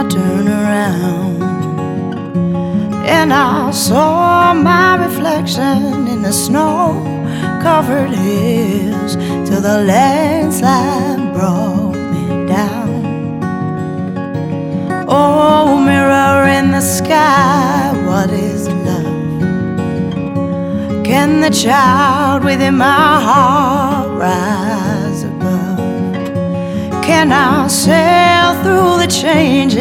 I turned around and I saw my reflection in the snow-covered hills till the landslide brought me down. Oh, mirror in the sky, what is love? Can the child within my heart rise above? Can I sail through the change